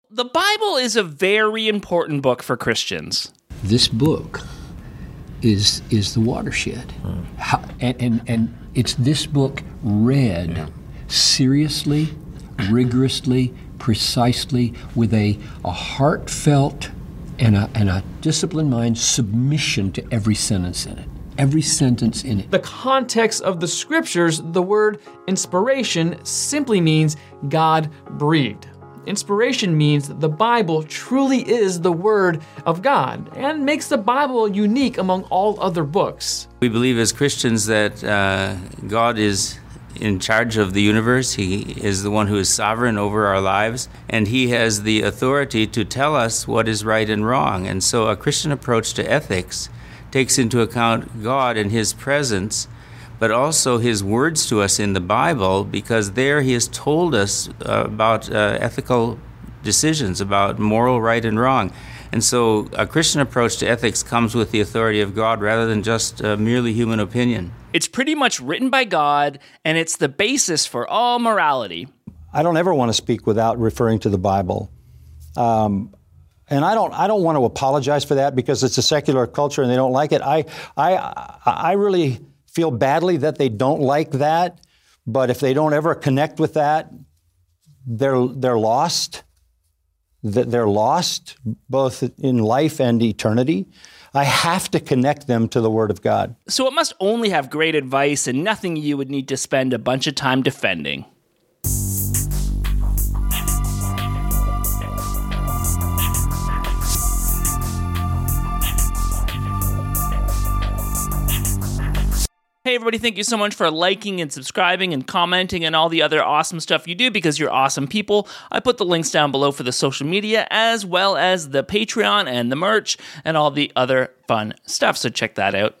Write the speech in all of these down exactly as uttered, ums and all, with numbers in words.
The Bible is a very important book for Christians. This book is is the watershed. Hmm. How, and, and, and it's this book read yeah. seriously, rigorously, precisely, with a, a heartfelt and a, and a disciplined mind, submission to every sentence in it. Every sentence in it. The context of the scriptures, the word inspiration simply means God breathed. Inspiration means the Bible truly is the Word of God and makes the Bible unique among all other books. We believe as Christians that uh, God is in charge of the universe. He is the one who is sovereign over our lives, and He has the authority to tell us what is right and wrong. And so a Christian approach to ethics takes into account God and His presence, but also His words to us in the Bible, because there He has told us uh, about uh, ethical decisions, about moral right and wrong. And so a Christian approach to ethics comes with the authority of God rather than just uh, merely human opinion. It's pretty much written by God, and it's the basis for all morality. I don't ever want to speak without referring to the Bible. Um, And I don't. I don't want to apologize for that because it's a secular culture and they don't like it. I, I, I really feel badly that they don't like that. But if they don't ever connect with that, they're they're lost. They're lost both in life and eternity. I have to connect them to the Word of God. So it must only have great advice and nothing you would need to spend a bunch of time defending. Hey everybody, thank you so much for liking and subscribing and commenting and all the other awesome stuff you do because you're awesome people. I put the links down below for the social media as well as the Patreon and the merch and all the other fun stuff, so check that out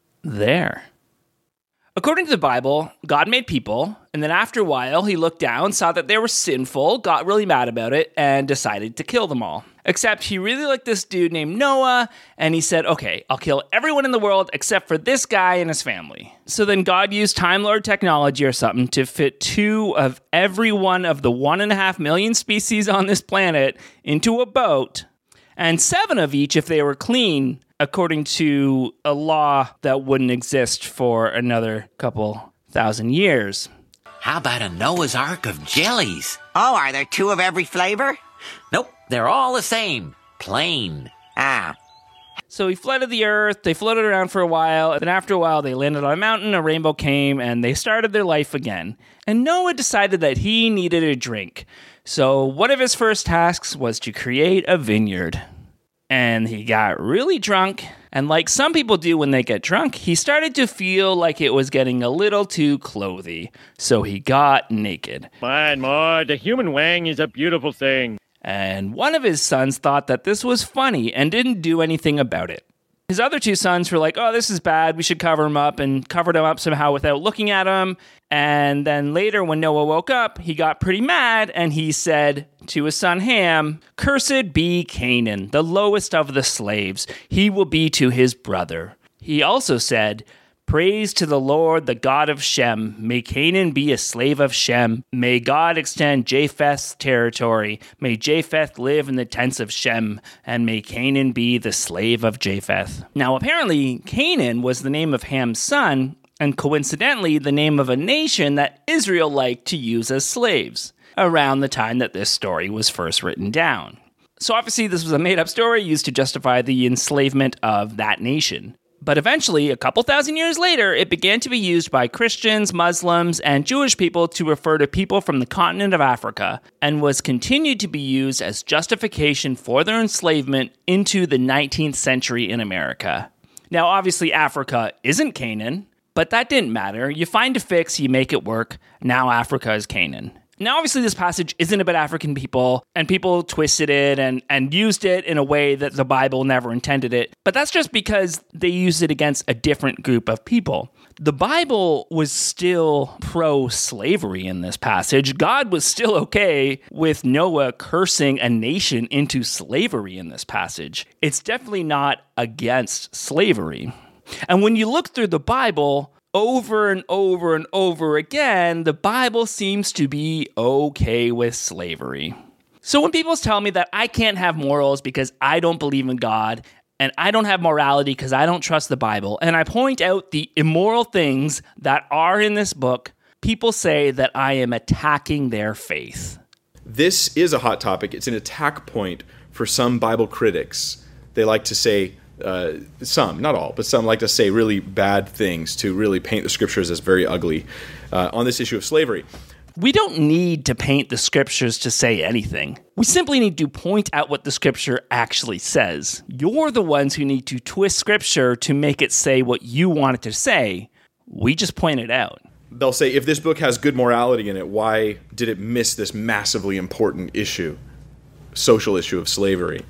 there. According to the Bible, God made people, and then after a while, He looked down, saw that they were sinful, got really mad about it, and decided to kill them all. Except He really liked this dude named Noah, and He said, okay, I'll kill everyone in the world except for this guy and his family. So then God used Time Lord technology or something to fit two of every one of the one and a half million species on this planet into a boat, and seven of each if they were clean, according to a law that wouldn't exist for another couple thousand years. How about a Noah's Ark of jellies? Oh, are there two of every flavor? Nope, they're all the same. Plain. Ah. So He flooded the earth, they floated around for a while, and then after a while they landed on a mountain, a rainbow came, and they started their life again. And Noah decided that he needed a drink. So one of his first tasks was to create a vineyard. And he got really drunk, and like some people do when they get drunk, he started to feel like it was getting a little too clothy, so he got naked. Man, Ma, the human wang is a beautiful thing. And one of his sons thought that this was funny and didn't do anything about it. His other two sons were like, oh, this is bad, we should cover him up, and covered him up somehow without looking at him. And then later when Noah woke up, he got pretty mad, and he said to his son Ham, cursed be Canaan, the lowest of the slaves. He will be to his brother. He also said, praise to the Lord, the God of Shem. May Canaan be a slave of Shem. May God extend Japheth's territory. May Japheth live in the tents of Shem. And may Canaan be the slave of Japheth. Now, apparently, Canaan was the name of Ham's son, and coincidentally, the name of a nation that Israel liked to use as slaves, around the time that this story was first written down. So obviously, this was a made-up story used to justify the enslavement of that nation. But eventually, a couple thousand years later, it began to be used by Christians, Muslims, and Jewish people to refer to people from the continent of Africa, and was continued to be used as justification for their enslavement into the nineteenth century in America. Now, obviously, Africa isn't Canaan, but that didn't matter. You find a fix, you make it work. Now Africa is Canaan. Now, obviously, this passage isn't about African people, and people twisted it and, and used it in a way that the Bible never intended it. But that's just because they used it against a different group of people. The Bible was still pro-slavery in this passage. God was still okay with Noah cursing a nation into slavery in this passage. It's definitely not against slavery. And when you look through the Bible, over and over and over again, the Bible seems to be okay with slavery. So when people tell me that I can't have morals because I don't believe in God, and I don't have morality because I don't trust the Bible, and I point out the immoral things that are in this book, people say that I am attacking their faith. This is a hot topic. It's an attack point for some Bible critics. They like to say, uh, some, not all, but some like to say really bad things to really paint the scriptures as very ugly uh, on this issue of slavery. We don't need to paint the scriptures to say anything. We simply need to point out what the scripture actually says. You're the ones who need to twist scripture to make it say what you want it to say. We just point it out. They'll say, if this book has good morality in it, why did it miss this massively important issue, social issue of slavery?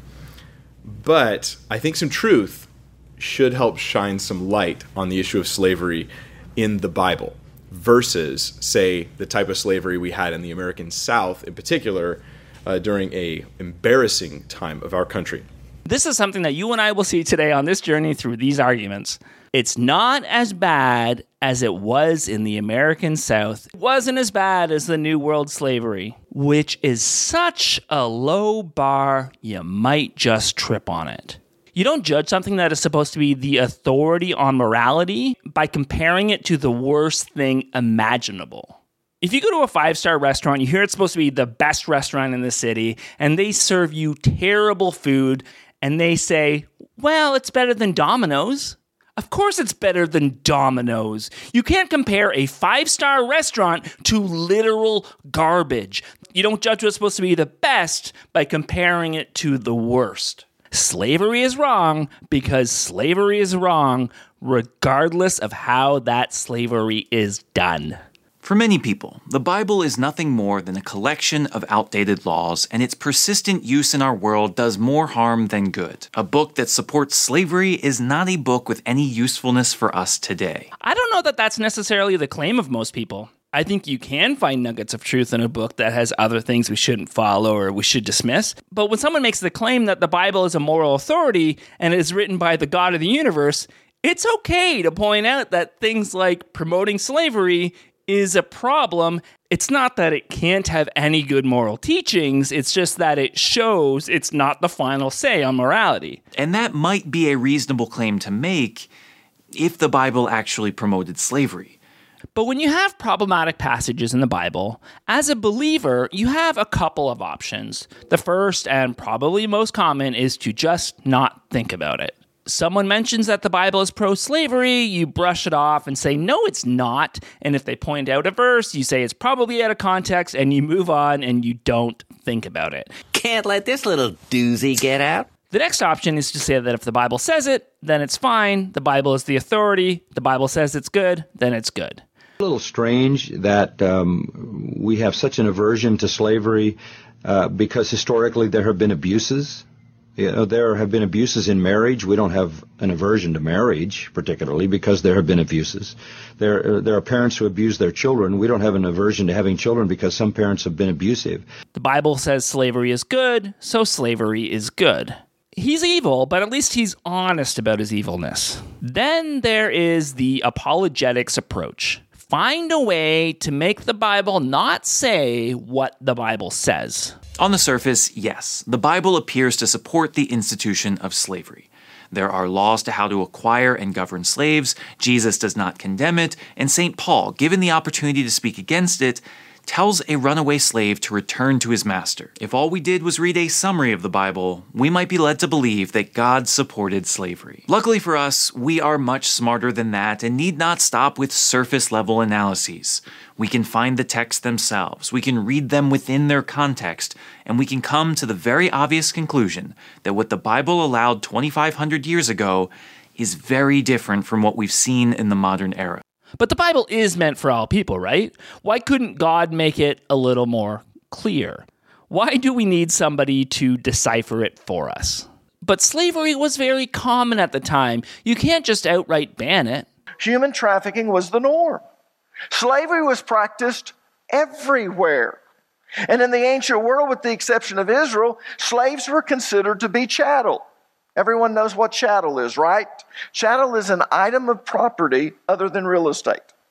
But I think some truth should help shine some light on the issue of slavery in the Bible versus, say, the type of slavery we had in the American South in particular uh, during a embarrassing time of our country. This is something that you and I will see today on this journey through these arguments. It's not as bad as it was in the American South. It wasn't as bad as the New World slavery, which is such a low bar, you might just trip on it. You don't judge something that is supposed to be the authority on morality by comparing it to the worst thing imaginable. If you go to a five-star restaurant, you hear it's supposed to be the best restaurant in the city, and they serve you terrible food, and they say, well, it's better than Domino's. Of course it's better than Domino's. You can't compare a five-star restaurant to literal garbage. You don't judge what's supposed to be the best by comparing it to the worst. Slavery is wrong because slavery is wrong regardless of how that slavery is done. For many people, the Bible is nothing more than a collection of outdated laws, and its persistent use in our world does more harm than good. A book that supports slavery is not a book with any usefulness for us today. I don't know that that's necessarily the claim of most people. I think you can find nuggets of truth in a book that has other things we shouldn't follow or we should dismiss. But when someone makes the claim that the Bible is a moral authority and is written by the God of the universe, it's okay to point out that things like promoting slavery is a problem. It's not that it can't have any good moral teachings, it's just that it shows it's not the final say on morality. And that might be a reasonable claim to make if the Bible actually promoted slavery. But when you have problematic passages in the Bible, as a believer, you have a couple of options. The first, and probably most common, is to just not think about it. Someone mentions that the Bible is pro-slavery, you brush it off and say, no, it's not. And if they point out a verse, you say it's probably out of context, and you move on and you don't think about it. Can't let this little doozy get out. The next option is to say that if the Bible says it, then it's fine. The Bible is the authority. The Bible says it's good, then it's good. A little strange that um, we have such an aversion to slavery uh, because historically there have been abuses. You know, there have been abuses in marriage. We don't have an aversion to marriage particularly because there have been abuses. There, there are parents who abuse their children. We don't have an aversion to having children because some parents have been abusive. The Bible says slavery is good, so slavery is good. He's evil, but at least he's honest about his evilness. Then there is the apologetics approach. Find a way to make the Bible not say what the Bible says. On the surface, yes, the Bible appears to support the institution of slavery. There are laws to how to acquire and govern slaves, Jesus does not condemn it, and Saint Paul, given the opportunity to speak against it, tells a runaway slave to return to his master. If all we did was read a summary of the Bible, we might be led to believe that God supported slavery. Luckily for us, we are much smarter than that and need not stop with surface-level analyses. We can find the texts themselves, we can read them within their context, and we can come to the very obvious conclusion that what the Bible allowed twenty-five hundred years ago is very different from what we've seen in the modern era. But the Bible is meant for all people, right? Why couldn't God make it a little more clear? Why do we need somebody to decipher it for us? But slavery was very common at the time. You can't just outright ban it. Human trafficking was the norm. Slavery was practiced everywhere. And in the ancient world, with the exception of Israel, slaves were considered to be chattel. Everyone knows what chattel is, right? Chattel is an item of property other than real estate.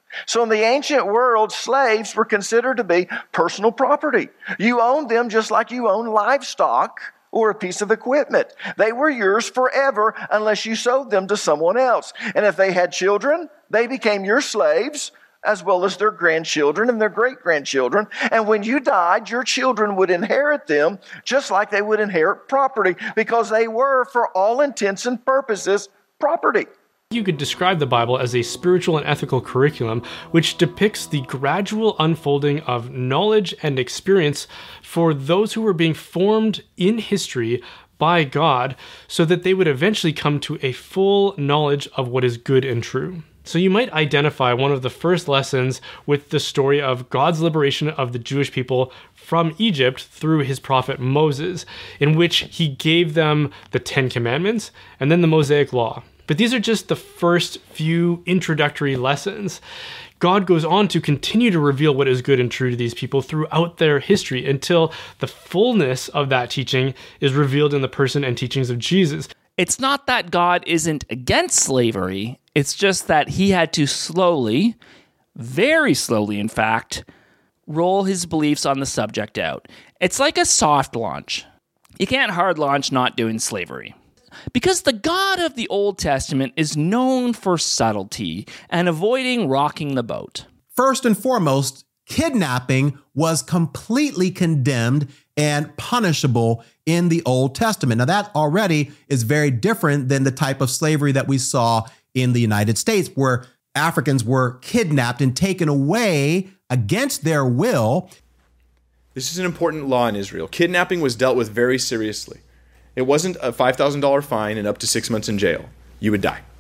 So in the ancient world, slaves were considered to be personal property. You owned them just like you own livestock or a piece of equipment. They were yours forever unless you sold them to someone else. And if they had children, they became your slaves, as well as their grandchildren and their great-grandchildren. And when you died, your children would inherit them just like they would inherit property, because they were, for all intents and purposes, property. You could describe the Bible as a spiritual and ethical curriculum which depicts the gradual unfolding of knowledge and experience for those who were being formed in history by God so that they would eventually come to a full knowledge of what is good and true. So you might identify one of the first lessons with the story of God's liberation of the Jewish people from Egypt through his prophet Moses, in which he gave them the Ten Commandments and then the Mosaic Law. But these are just the first few introductory lessons. God goes on to continue to reveal what is good and true to these people throughout their history until the fullness of that teaching is revealed in the person and teachings of Jesus. It's not that God isn't against slavery. It's just that he had to slowly, very slowly in fact, roll his beliefs on the subject out. It's like a soft launch. You can't hard launch not doing slavery. Because the God of the Old Testament is known for subtlety and avoiding rocking the boat. First and foremost, kidnapping was completely condemned and punishable in the Old Testament. Now, that already is very different than the type of slavery that we saw in the United States, where Africans were kidnapped and taken away against their will. This is an important law in Israel. Kidnapping was dealt with very seriously. It wasn't a five thousand dollars fine and up to six months in jail. You would die.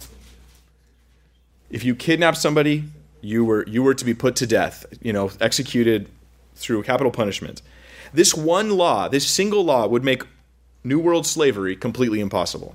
If you kidnapped somebody, you were you were to be put to death, you know, executed through capital punishment. This one law, this single law, would make New World slavery completely impossible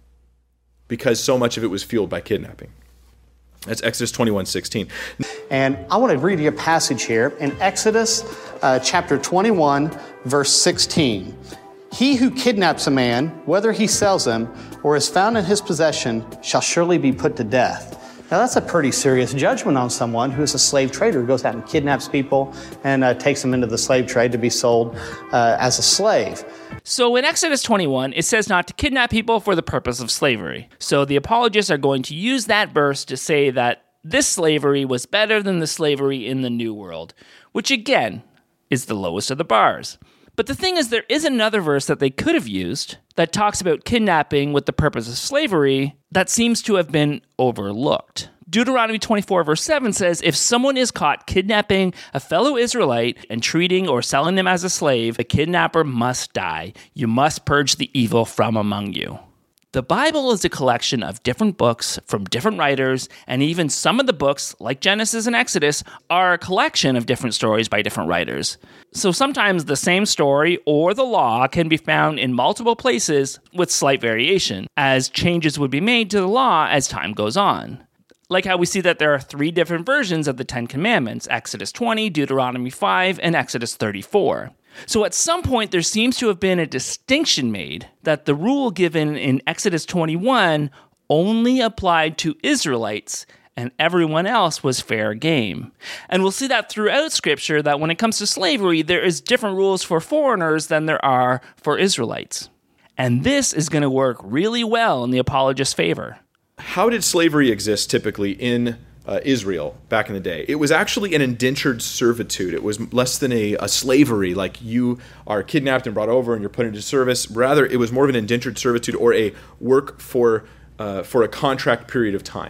because so much of it was fueled by kidnapping. That's Exodus twenty-one sixteen. And I want to read you a passage here in Exodus uh, chapter twenty-one, verse sixteen. He who kidnaps a man, whether he sells him or is found in his possession, shall surely be put to death. Now that's a pretty serious judgment on someone who is a slave trader, who goes out and kidnaps people and uh, takes them into the slave trade to be sold uh, as a slave. So in Exodus twenty-one, it says not to kidnap people for the purpose of slavery. So the apologists are going to use that verse to say that this slavery was better than the slavery in the New World, which again is the lowest of the bars. But the thing is, there is another verse that they could have used that talks about kidnapping with the purpose of slavery that seems to have been overlooked. Deuteronomy twenty-four verse seven says, if someone is caught kidnapping a fellow Israelite and treating or selling them as a slave, the kidnapper must die. You must purge the evil from among you. The Bible is a collection of different books from different writers, and even some of the books, like Genesis and Exodus, are a collection of different stories by different writers. So sometimes the same story or the law can be found in multiple places with slight variation, as changes would be made to the law as time goes on. Like how we see that there are three different versions of the Ten Commandments, Exodus twenty, Deuteronomy five, and Exodus thirty-four. So at some point, there seems to have been a distinction made that the rule given in Exodus twenty-one only applied to Israelites and everyone else was fair game. And we'll see that throughout Scripture, that when it comes to slavery, there is different rules for foreigners than there are for Israelites. And this is going to work really well in the apologist's favor. How did slavery exist typically in Uh, Israel back in the day? It was actually an indentured servitude. It was less than a, a slavery, like you are kidnapped and brought over and you're put into service. Rather, it was more of an indentured servitude or a work for uh, for a contract period of time.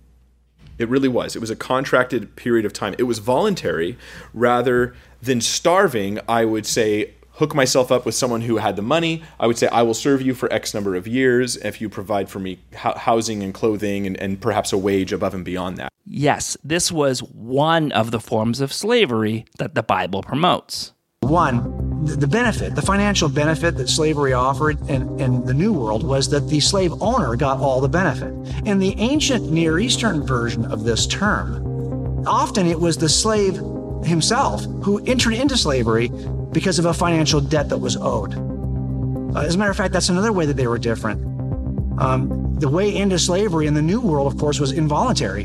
It really was. It was a contracted period of time. It was voluntary rather than starving. I would say hook myself up with someone who had the money. I would say, I will serve you for X number of years if you provide for me ho- housing and clothing and, and perhaps a wage above and beyond that. Yes, this was one of the forms of slavery that the Bible promotes. One, the benefit, the financial benefit that slavery offered in, in the New World was that the slave owner got all the benefit. In the ancient Near Eastern version of this term, often it was the slave himself who entered into slavery because of a financial debt that was owed. Uh, as a matter of fact, that's another way that they were different. Um, the way into slavery in the New World, of course, was involuntary.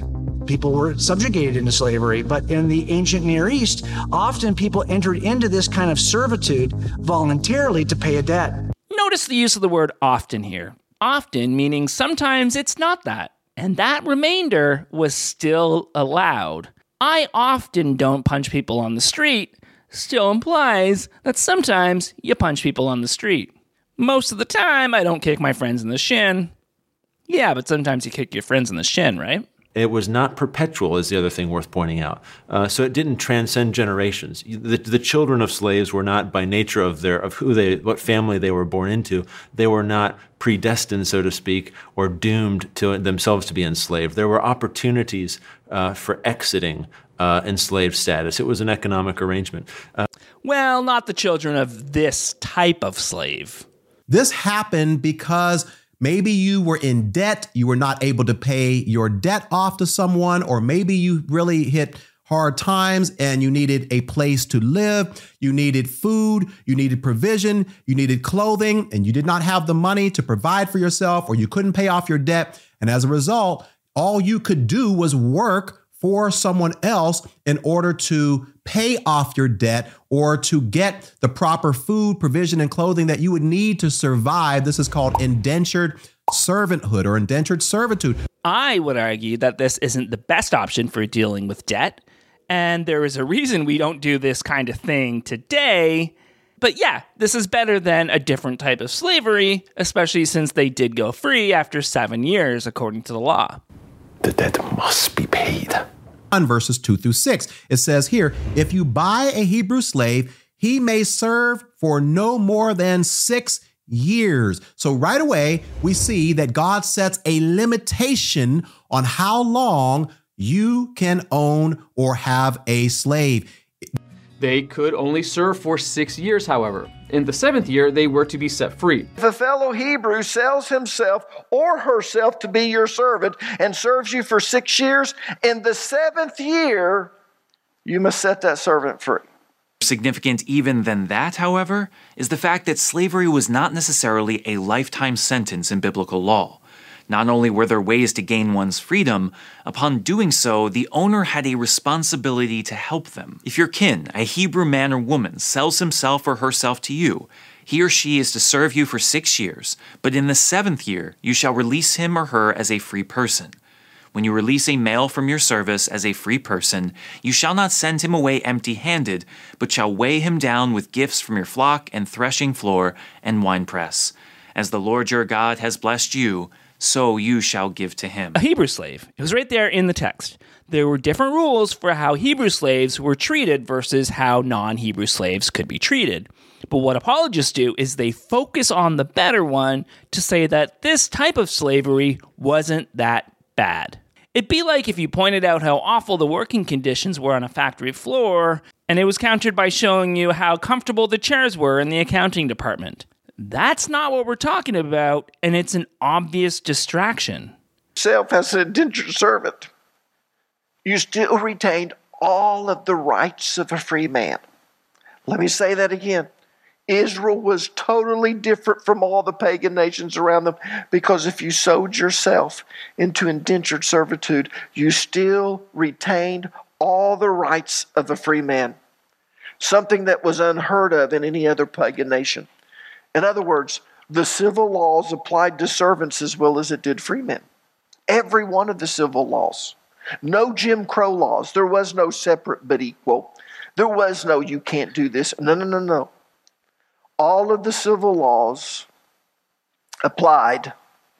people were subjugated into slavery. But in the ancient Near East, often people entered into this kind of servitude voluntarily to pay a debt. Notice the use of the word often here. Often meaning sometimes it's not that. And that remainder was still allowed. I often don't punch people on the street still implies that sometimes you punch people on the street. Most of the time, I don't kick my friends in the shin. Yeah, but sometimes you kick your friends in the shin, right? It was not perpetual, is the other thing worth pointing out. Uh, so it didn't transcend generations. The, the children of slaves were not, by nature of their of who they, what family they were born into, they were not predestined, so to speak, or doomed to themselves to be enslaved. There were opportunities uh, for exiting uh, enslaved status. It was an economic arrangement. Uh, well, not the children of this type of slave. This happened because maybe you were in debt, you were not able to pay your debt off to someone, or maybe you really hit hard times and you needed a place to live, you needed food, you needed provision, you needed clothing, and you did not have the money to provide for yourself, or you couldn't pay off your debt. And as a result, all you could do was work for someone else in order to pay off your debt or to get the proper food, provision, and clothing that you would need to survive. This is called indentured servanthood or indentured servitude. I would argue that this isn't the best option for dealing with debt, and there is a reason we don't do this kind of thing today. But yeah, this is better than a different type of slavery, especially since they did go free after seven years, according to the law. The debt must be paid. On verses two through six, it says here, if you buy a Hebrew slave, he may serve for no more than six years. So right away, we see that God sets a limitation on how long you can own or have a slave. They could only serve for six years, however. In the seventh year, they were to be set free. If a fellow Hebrew sells himself or herself to be your servant and serves you for six years, in the seventh year, you must set that servant free. Significant even than that, however, is the fact that slavery was not necessarily a lifetime sentence in biblical law. Not only were there ways to gain one's freedom, upon doing so, the owner had a responsibility to help them. If your kin, a Hebrew man or woman, sells himself or herself to you, he or she is to serve you for six years, but in the seventh year you shall release him or her as a free person. When you release a male from your service as a free person, you shall not send him away empty-handed, but shall weigh him down with gifts from your flock and threshing floor and winepress. As the Lord your God has blessed you, so you shall give to him. A Hebrew slave. It was right there in the text. There were different rules for how Hebrew slaves were treated versus how non-Hebrew slaves could be treated. But what apologists do is they focus on the better one to say that this type of slavery wasn't that bad. It'd be like if you pointed out how awful the working conditions were on a factory floor, and it was countered by showing you how comfortable the chairs were in the accounting department. That's not what we're talking about, and it's an obvious distraction. Self as an indentured servant, you still retained all of the rights of a free man. Let me say that again. Israel was totally different from all the pagan nations around them because if you sold yourself into indentured servitude, you still retained all the rights of a free man, something that was unheard of in any other pagan nation. In other words, the civil laws applied to servants as well as it did free men. Every one of the civil laws. No Jim Crow laws. There was no separate but equal. There was no you can't do this. No, no, no, no. All of the civil laws applied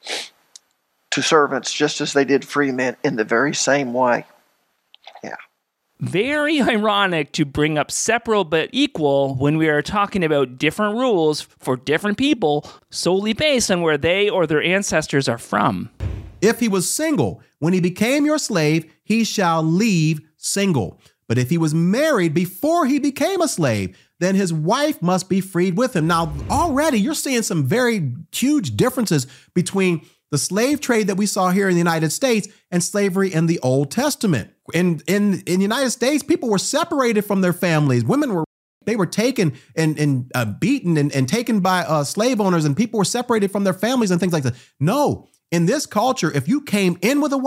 to servants just as they did free men in the very same way. Yeah. Very ironic to bring up separate but equal when we are talking about different rules for different people solely based on where they or their ancestors are from. If he was single, when he became your slave, he shall leave single. But if he was married before he became a slave, then his wife must be freed with him. Now, already you're seeing some very huge differences between the slave trade that we saw here in the United States and slavery in the Old Testament. In, in, in the United States, people were separated from their families. Women were They were taken and, and uh, beaten and, and taken by uh, slave owners, and people were separated from their families and things like that. No, in this culture, if you came in with a wife,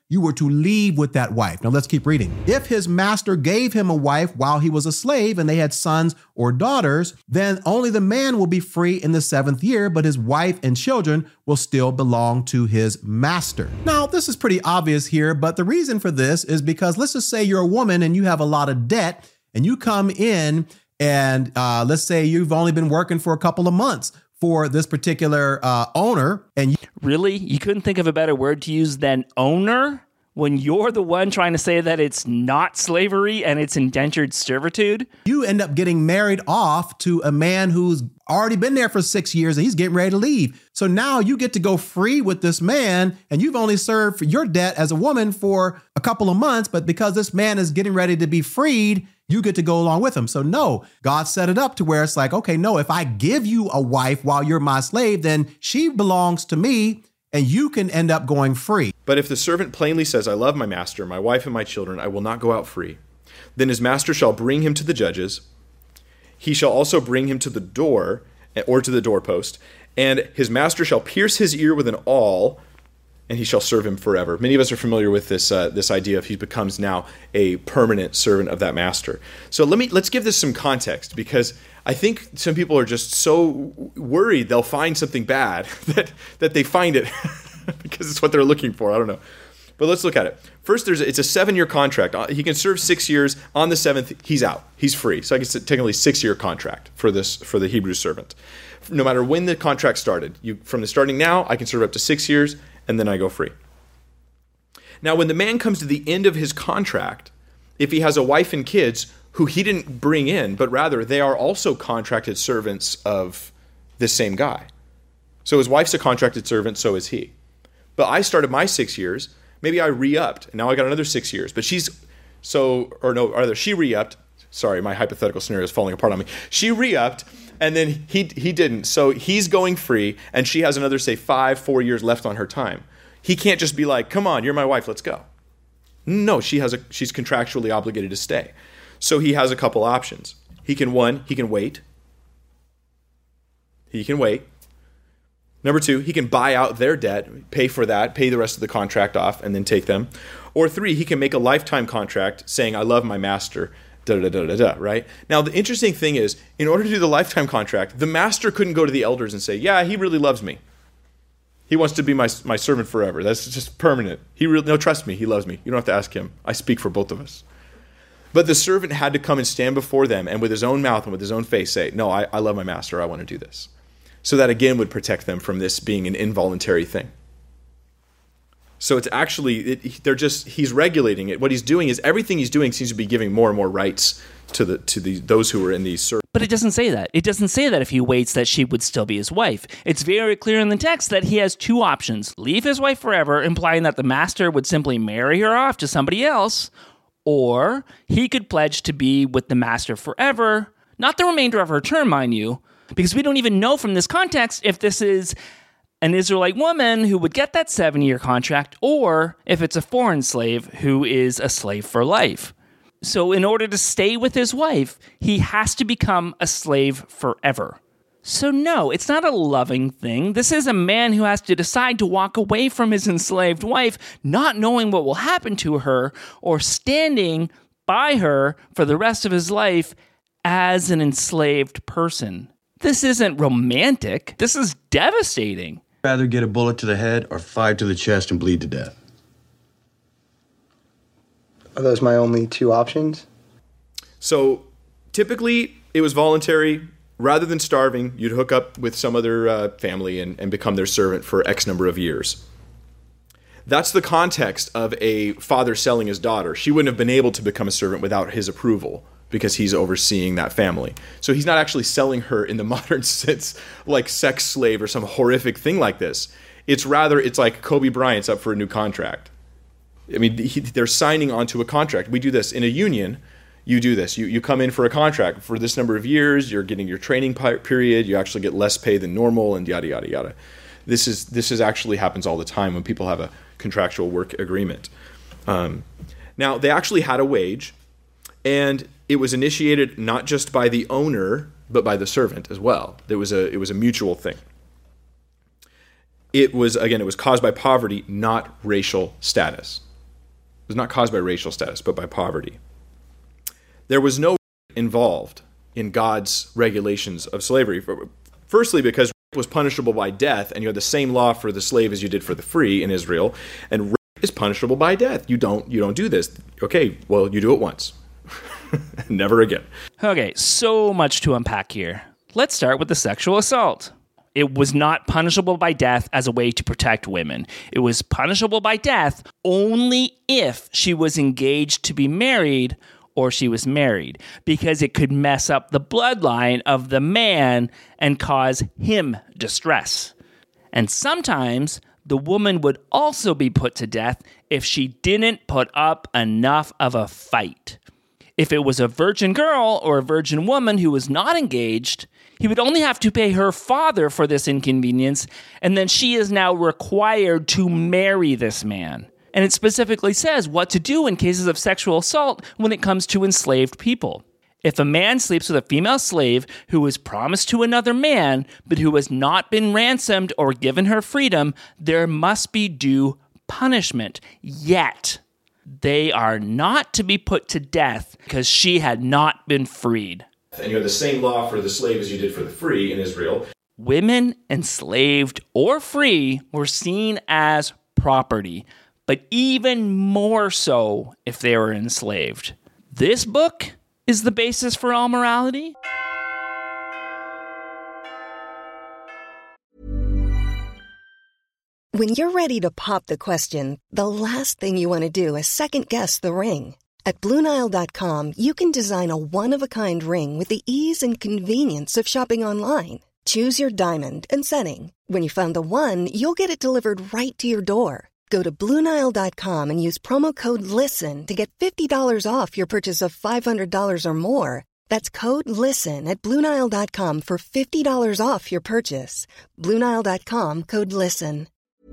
you were to leave with that wife. Now let's keep reading. If his master gave him a wife while he was a slave and they had sons or daughters, then only the man will be free in the seventh year, but his wife and children will still belong to his master. Now, this is pretty obvious here, but the reason for this is because let's just say you're a woman and you have a lot of debt and you come in and uh, let's say you've only been working for a couple of months for this particular uh, owner. And you- Really? You couldn't think of a better word to use than owner when you're the one trying to say that it's not slavery and it's indentured servitude? You end up getting married off to a man who's already been there for six years and he's getting ready to leave. So now you get to go free with this man and you've only served for your debt as a woman for a couple of months, but because this man is getting ready to be freed, you get to go along with him. So no, God set it up to where it's like, okay, no, if I give you a wife while you're my slave, then she belongs to me and you can end up going free. But if the servant plainly says, I love my master, my wife and my children, I will not go out free, then his master shall bring him to the judges. He shall also bring him to the door or to the doorpost, and his master shall pierce his ear with an awl, and he shall serve him forever. Many of us are familiar with this uh, this idea of he becomes now a permanent servant of that master. So let me let's give this some context, because I think some people are just so worried they'll find something bad that that they find it because it's what they're looking for. I don't know. But let's look at it. First, there's a, it's a seven-year contract. He can serve six years. On the seventh, he's out. He's free. So I guess it's technically a six-year contract for this for the Hebrew servant. No matter when the contract started, you from the starting now, I can serve up to six years, and then I go free. Now, when the man comes to the end of his contract, if he has a wife and kids who he didn't bring in, but rather they are also contracted servants of this same guy. So his wife's a contracted servant, so is he. But I started my six years. Maybe I re-upped, and now I got another six years. But she's, so, or no, rather she re-upped. Sorry, my hypothetical scenario is falling apart on me. She re-upped, and then he he didn't. So he's going free, and she has another, say, five, four years left on her time. He can't just be like, come on, you're my wife, let's go. No, she has a she's contractually obligated to stay. So he has a couple options. He can, one, he can wait. He can wait. Number two, he can buy out their debt, pay for that, pay the rest of the contract off, and then take them. Or three, he can make a lifetime contract saying, I love my master, da da da da da, right? Now, the interesting thing is, in order to do the lifetime contract, the master couldn't go to the elders and say, yeah, he really loves me. He wants to be my my servant forever. That's just permanent. He really, no, trust me, he loves me. You don't have to ask him. I speak for both of us. But the servant had to come and stand before them and with his own mouth and with his own face say, no, I, I love my master. I want to do this. So that, again, would protect them from this being an involuntary thing. So it's actually, it, they're just, he's regulating it. What he's doing is everything he's doing seems to be giving more and more rights to the to the those who are in these services. But it doesn't say that. It doesn't say that if he waits that she would still be his wife. It's very clear in the text that he has two options. Leave his wife forever, implying that the master would simply marry her off to somebody else, or he could pledge to be with the master forever, not the remainder of her term, mind you, because we don't even know from this context if this is an Israelite woman who would get that seven-year contract, or if it's a foreign slave who is a slave for life. So in order to stay with his wife, he has to become a slave forever. So no, it's not a loving thing. This is a man who has to decide to walk away from his enslaved wife, not knowing what will happen to her, or standing by her for the rest of his life as an enslaved person. This isn't romantic. This is devastating. Rather get a bullet to the head or five to the chest and bleed to death. Are those my only two options? So typically it was voluntary. Rather than starving, you'd hook up with some other uh, family and, and become their servant for X number of years. That's the context of a father selling his daughter. She wouldn't have been able to become a servant without his approval, because he's overseeing that family. So he's not actually selling her in the modern sense like sex slave or some horrific thing like this. It's rather, it's like Kobe Bryant's up for a new contract. I mean, he, they're signing onto a contract. We do this in a union. You do this. You you come in for a contract for this number of years. You're getting your training period. You actually get less pay than normal, and yada yada yada. This is this is actually happens all the time when people have a contractual work agreement. Um, now they actually had a wage, and it was initiated not just by the owner but by the servant as well. There was a it was a mutual thing. It was again it was caused by poverty, not racial status. It was not caused by racial status, but by poverty. There was no involved in God's regulations of slavery. Firstly, because rape was punishable by death, and you had the same law for the slave as you did for the free in Israel, and rape is punishable by death. You don't, you don't do this. Okay, well, you do it once. Never again. Okay, so much to unpack here. Let's start with the sexual assault. It was not punishable by death as a way to protect women. It was punishable by death only if she was engaged to be married or she was married, because it could mess up the bloodline of the man and cause him distress. And sometimes the woman would also be put to death if she didn't put up enough of a fight. If it was a virgin girl or a virgin woman who was not engaged, he would only have to pay her father for this inconvenience, and then she is now required to marry this man. And it specifically says what to do in cases of sexual assault when it comes to enslaved people. If a man sleeps with a female slave who was promised to another man, but who has not been ransomed or given her freedom, there must be due punishment. Yet, they are not to be put to death because she had not been freed. And you had the same law for the slave as you did for the free in Israel. Women, enslaved or free, were seen as property, but even more so if they were enslaved. This book is the basis for all morality? When you're ready to pop the question, the last thing you want to do is second-guess the ring. At Blue Nile dot com, you can design a one-of-a-kind ring with the ease and convenience of shopping online. Choose your diamond and setting. When you find the one, you'll get it delivered right to your door. Go to Blue Nile dot com and use promo code LISTEN to get fifty dollars off your purchase of five hundred dollars or more. That's code LISTEN at Blue Nile dot com for fifty dollars off your purchase. Blue Nile dot com, code LISTEN.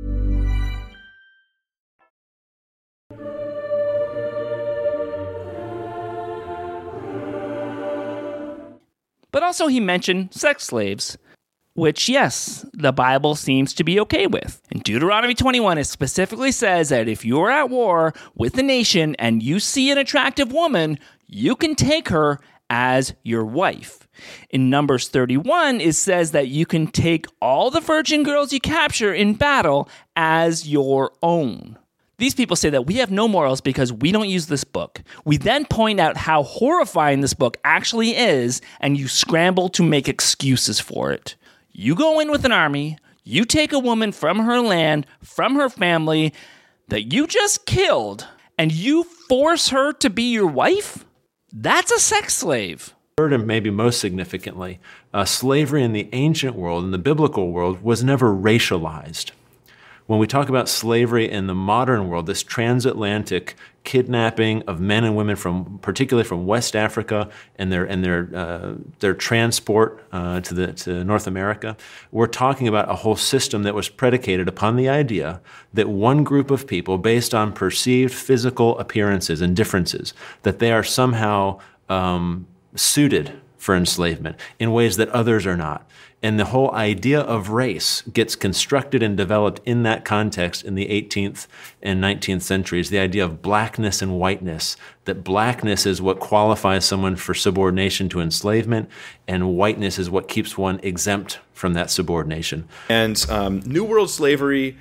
But also he mentioned sex slaves, which, yes, the Bible seems to be okay with. In Deuteronomy twenty-one, it specifically says that if you're at war with a nation and you see an attractive woman, you can take her as your wife. In Numbers thirty-one, it says that you can take all the virgin girls you capture in battle as your own. These people say that we have no morals because we don't use this book. We then point out how horrifying this book actually is, and you scramble to make excuses for it. You go in with an army, you take a woman from her land, from her family that you just killed, and you force her to be your wife? That's a sex slave. Third, and maybe most significantly, uh, slavery in the ancient world, in the biblical world, was never racialized. When we talk about slavery in the modern world, this transatlantic kidnapping of men and women from, particularly from West Africa, and their and their uh, their transport uh, to the to North America, we're talking about a whole system that was predicated upon the idea that one group of people, based on perceived physical appearances and differences, that they are somehow um, suited for enslavement in ways that others are not. And the whole idea of race gets constructed and developed in that context in the eighteenth and nineteenth centuries, the idea of blackness and whiteness, that blackness is what qualifies someone for subordination to enslavement, and whiteness is what keeps one exempt from that subordination. And um, New World slavery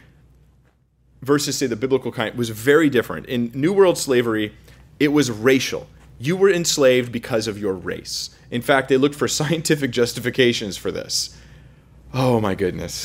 versus, say, the biblical kind was very different. In New World slavery, it was racial. You were enslaved because of your race. In fact, they looked for scientific justifications for this. Oh my goodness.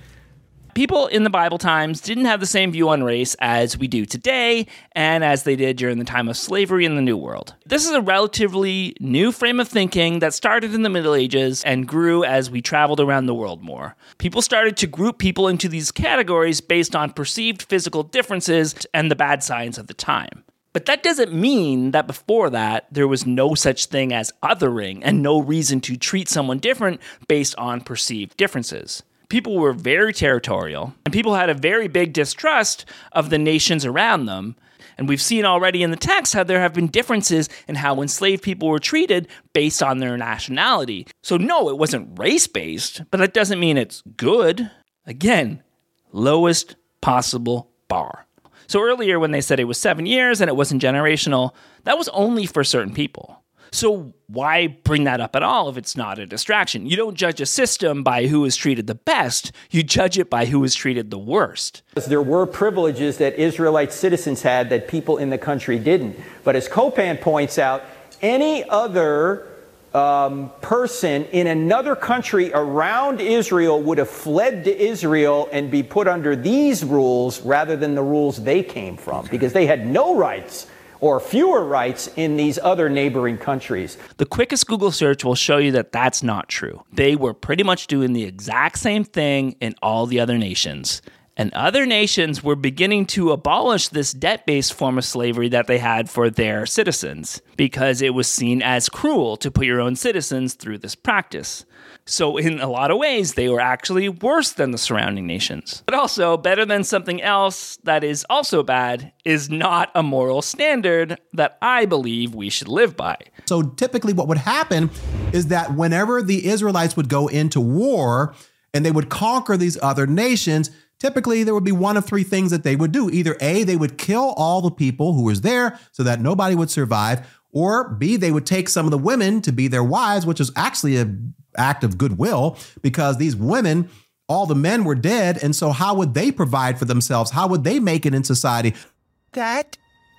People in the Bible times didn't have the same view on race as we do today and as they did during the time of slavery in the New World. This is a relatively new frame of thinking that started in the Middle Ages and grew as we traveled around the world more. People started to group people into these categories based on perceived physical differences and the bad science of the time. But that doesn't mean that before that, there was no such thing as othering and no reason to treat someone different based on perceived differences. People were very territorial, and people had a very big distrust of the nations around them. And we've seen already in the text how there have been differences in how enslaved people were treated based on their nationality. So no, it wasn't race-based, but that doesn't mean it's good. Again, lowest possible bar. So earlier when they said it was seven years and it wasn't generational, that was only for certain people. So why bring that up at all if it's not a distraction? You don't judge a system by who is treated the best. You judge it by who is treated the worst. There were privileges that Israelite citizens had that people in the country didn't. But as Copan points out, any other um, person in another country around Israel would have fled to Israel and be put under these rules rather than the rules they came from, because they had no rights or fewer rights in these other neighboring countries. The quickest Google search will show you that that's not true. They were pretty much doing the exact same thing in all the other nations. And other nations were beginning to abolish this debt-based form of slavery that they had for their citizens, because it was seen as cruel to put your own citizens through this practice. So in a lot of ways, they were actually worse than the surrounding nations. But also, better than something else that is also bad is not a moral standard that I believe we should live by. So typically what would happen is that whenever the Israelites would go into war and they would conquer these other nations, typically there would be one of three things that they would do. Either A, they would kill all the people who was there so that nobody would survive, or B, they would take some of the women to be their wives, which is actually an act of goodwill, because these women, all the men were dead, and so how would they provide for themselves? How would they make it in society? That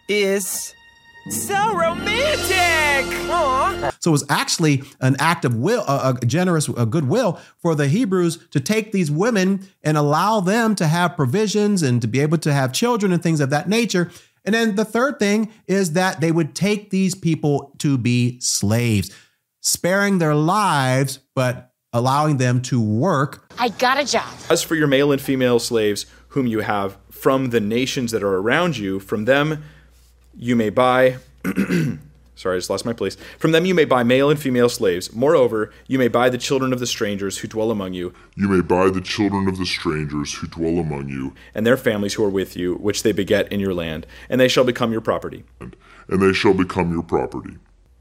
is so romantic! Aww. So it was actually an act of will, a, a generous a goodwill for the Hebrews to take these women and allow them to have provisions and to be able to have children and things of that nature. And then the third thing is that they would take these people to be slaves, sparing their lives, but allowing them to work. I got a job. As for your male and female slaves, whom you have from the nations that are around you, from them you may buy, sorry, I just lost my place. From them you may buy male and female slaves. Moreover, you may buy the children of the strangers who dwell among you. You may buy the children of the strangers who dwell among you. And their families who are with you, which they beget in your land. And they shall become your property. And, and they shall become your property.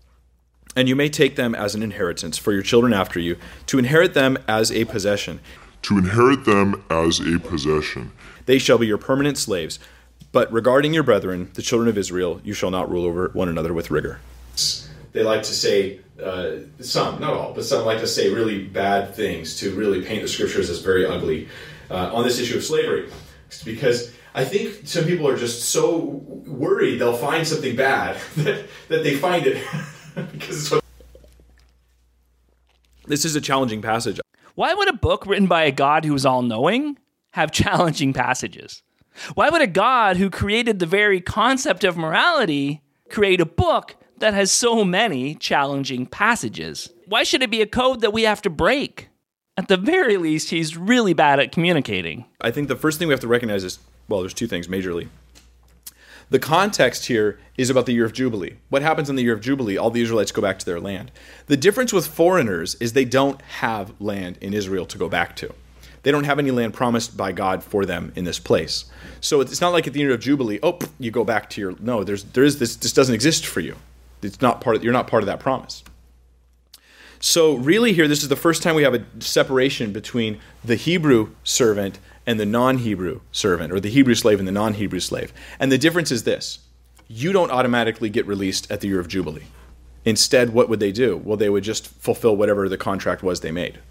And you may take them as an inheritance for your children after you, to inherit them as a possession. To inherit them as a possession. They shall be your permanent slaves. But regarding your brethren, the children of Israel, you shall not rule over one another with rigor. They like to say, uh, some, not all, but some like to say really bad things to really paint the scriptures as very ugly uh, on this issue of slavery. Because I think some people are just so worried they'll find something bad that, that they find it. Because it's what... This is a challenging passage. Why would a book written by a God who is all-knowing have challenging passages? Why would a God who created the very concept of morality create a book that has so many challenging passages? Why should it be a code that we have to break? At the very least, he's really bad at communicating. I think the first thing we have to recognize is, well, there's two things majorly. The context here is about the year of Jubilee. What happens in the year of Jubilee? All the Israelites go back to their land. The difference with foreigners is they don't have land in Israel to go back to. They don't have any land promised by God for them in this place. So it's not like at the year of Jubilee, oh, you go back to your, no, there's, there is this, this doesn't exist for you. It's not part of, you're not part of that promise. So really here, this is the first time we have a separation between the Hebrew servant and the non-Hebrew servant, or the Hebrew slave and the non-Hebrew slave. And the difference is this: you don't automatically get released at the year of Jubilee. Instead, what would they do? Well, they would just fulfill whatever the contract was they made.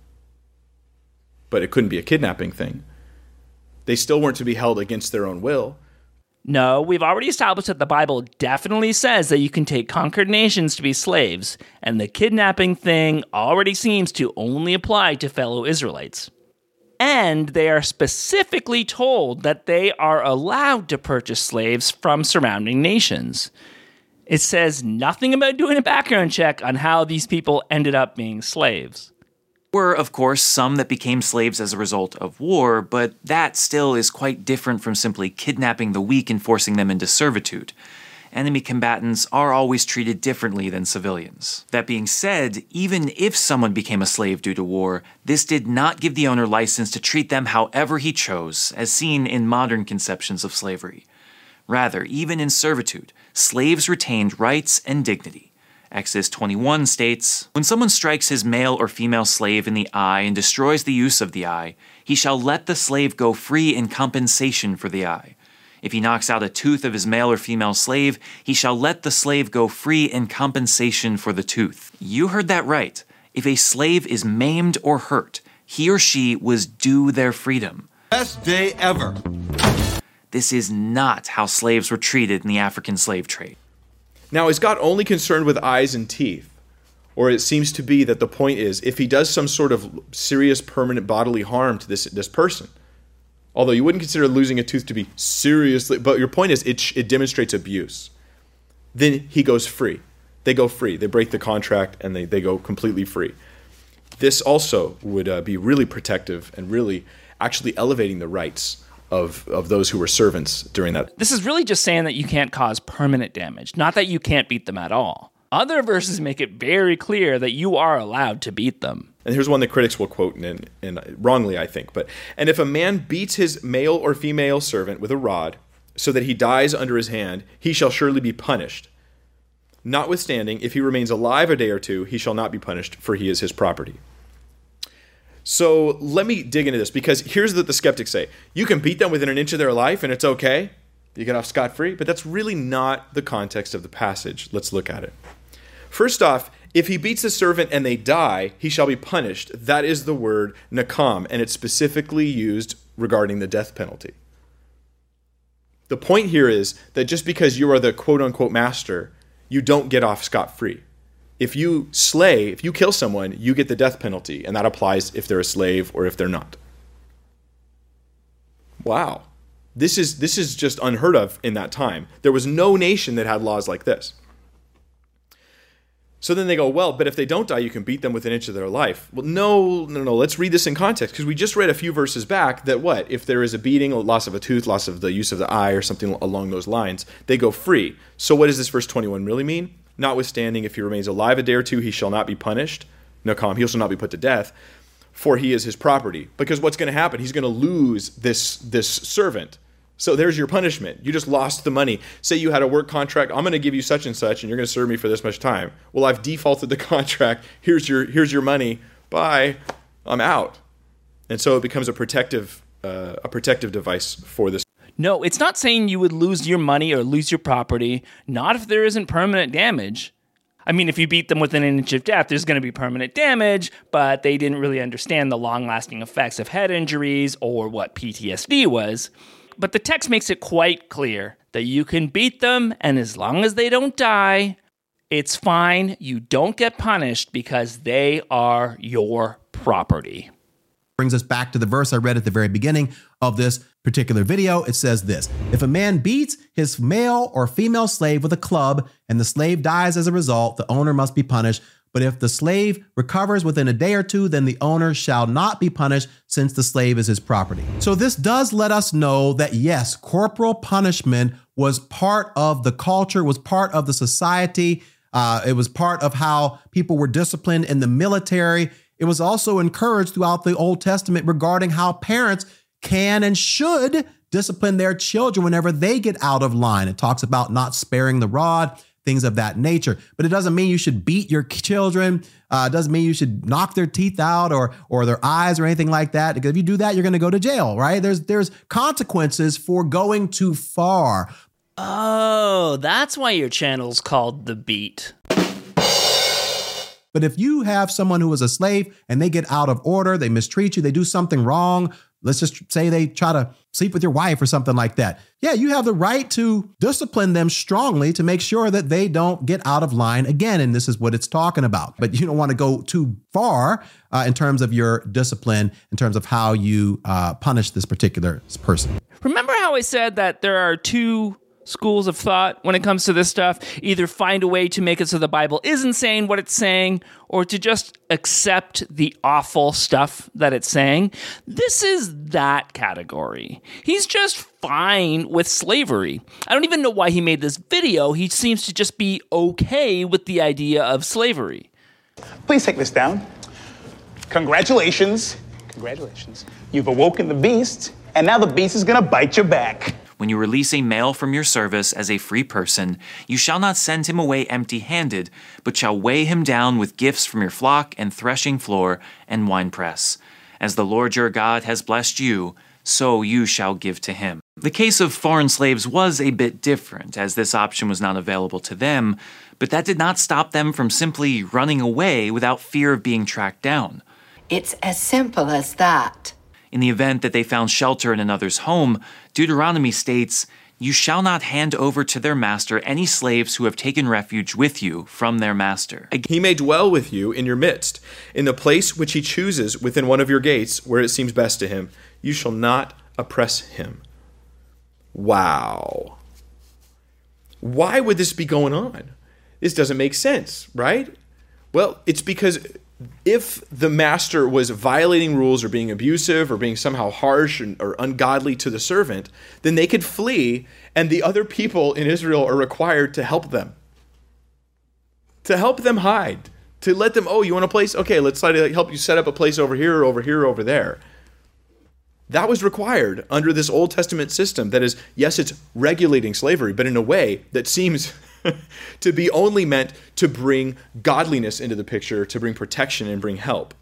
But it couldn't be a kidnapping thing. They still weren't to be held against their own will. No, we've already established that the Bible definitely says that you can take conquered nations to be slaves, and the kidnapping thing already seems to only apply to fellow Israelites. And they are specifically told that they are allowed to purchase slaves from surrounding nations. It says nothing about doing a background check on how these people ended up being slaves. There were, of course, some that became slaves as a result of war, but that still is quite different from simply kidnapping the weak and forcing them into servitude. Enemy combatants are always treated differently than civilians. That being said, even if someone became a slave due to war, this did not give the owner license to treat them however he chose, as seen in modern conceptions of slavery. Rather, even in servitude, slaves retained rights and dignity. Exodus twenty-one states, "When someone strikes his male or female slave in the eye and destroys the use of the eye, he shall let the slave go free in compensation for the eye. If he knocks out a tooth of his male or female slave, he shall let the slave go free in compensation for the tooth. You heard that right. If a slave is maimed or hurt, he or she was due their freedom. Best day ever. This is not how slaves were treated in the African slave trade. Now, is God only concerned with eyes and teeth? Or it seems to be that the point is, if he does some sort of serious permanent bodily harm to this, this person, although you wouldn't consider losing a tooth to be seriously, but your point is it, it demonstrates abuse, then he goes free. They go free. They break the contract and they, they go completely free. This also would uh, be really protective and really actually elevating the rights of, of those who were servants during that. This is really just saying that you can't cause permanent damage, not that you can't beat them at all. Other verses make it very clear that you are allowed to beat them. And here's one that critics will quote, and, and wrongly, I think. But and if a man beats his male or female servant with a rod, so that he dies under his hand, he shall surely be punished. Notwithstanding, if he remains alive a day or two, he shall not be punished, for he is his property. So let me dig into this, because here's what the skeptics say. You can beat them within an inch of their life, and it's okay. You get off scot-free. But that's really not the context of the passage. Let's look at it. First off, if he beats a servant and they die, he shall be punished. That is the word nakam, and it's specifically used regarding the death penalty. The point here is that just because you are the quote-unquote master, you don't get off scot-free. If you slay, if you kill someone, you get the death penalty, and that applies if they're a slave or if they're not. Wow. This is, this is just unheard of in that time. There was no nation that had laws like this. So then they go, well, but if they don't die, you can beat them within an inch of their life. Well, no, no, no. Let's read this in context, because we just read a few verses back that what? If there is a beating, a loss of a tooth, loss of the use of the eye, or something along those lines, they go free. So what does this verse twenty-one really mean? Notwithstanding, if he remains alive a day or two, he shall not be punished. Nakam, he shall not be put to death, for he is his property. Because what's going to happen? He's going to lose this, this servant. So there's your punishment. You just lost the money. Say you had a work contract. I'm going to give you such and such, and you're going to serve me for this much time. Well, I've defaulted the contract. Here's your here's your money. Bye. I'm out. And so it becomes a protective uh, a protective device for this. No, it's not saying you would lose your money or lose your property. Not if there isn't permanent damage. I mean, if you beat them within an inch of death, there's going to be permanent damage, but they didn't really understand the long-lasting effects of head injuries or what P T S D was. But the text makes it quite clear that you can beat them, and as long as they don't die, it's fine. You don't get punished because they are your property. Brings us back to the verse I read at the very beginning of this particular video. It says this: if a man beats his male or female slave with a club and the slave dies as a result, the owner must be punished. But if the slave recovers within a day or two, then the owner shall not be punished, since the slave is his property. So this does let us know that, yes, corporal punishment was part of the culture, was part of the society. Uh, it was part of how people were disciplined in the military. It was also encouraged throughout the Old Testament regarding how parents can and should discipline their children whenever they get out of line. It talks about not sparing the rod, things of that nature. But it doesn't mean you should beat your children. Uh, it doesn't mean you should knock their teeth out or or their eyes or anything like that. Because if you do that, you're going to go to jail, right? There's there's consequences for going too far. Oh, that's why your channel's called The Beat. But if you have someone who is a slave and they get out of order, they mistreat you, they do something wrong, let's just say they try to sleep with your wife or something like that. Yeah, you have the right to discipline them strongly to make sure that they don't get out of line again. And this is what it's talking about. But you don't want to go too far uh, in terms of your discipline, in terms of how you uh, punish this particular person. Remember how I said that there are two schools of thought when it comes to this stuff? Either find a way to make it so the Bible isn't saying what it's saying, or to just accept the awful stuff that it's saying. This is that category. He's just fine with slavery. I don't even know why he made this video. He seems to just be okay with the idea of slavery. Please take this down. Congratulations. Congratulations. You've awoken the beast, and now the beast is going to bite your back. When you release a male from your service as a free person, you shall not send him away empty-handed, but shall weigh him down with gifts from your flock and threshing floor and winepress. As the Lord your God has blessed you, so you shall give to him. The case of foreign slaves was a bit different, as this option was not available to them, but that did not stop them from simply running away without fear of being tracked down. It's as simple as that. In the event that they found shelter in another's home, Deuteronomy states, "You shall not hand over to their master any slaves who have taken refuge with you from their master." He may dwell with you in your midst, in the place which he chooses within one of your gates, where it seems best to him. You shall not oppress him. Wow. Why would this be going on? This doesn't make sense, right? Well, it's because if the master was violating rules or being abusive or being somehow harsh or ungodly to the servant, then they could flee, and the other people in Israel are required to help them. To help them hide. To let them, oh, you want a place? Okay, let's try to help you set up a place over here, or over here, or over there. That was required under this Old Testament system that is, yes, it's regulating slavery, but in a way that seems to be only meant to bring godliness into the picture, to bring protection and bring help.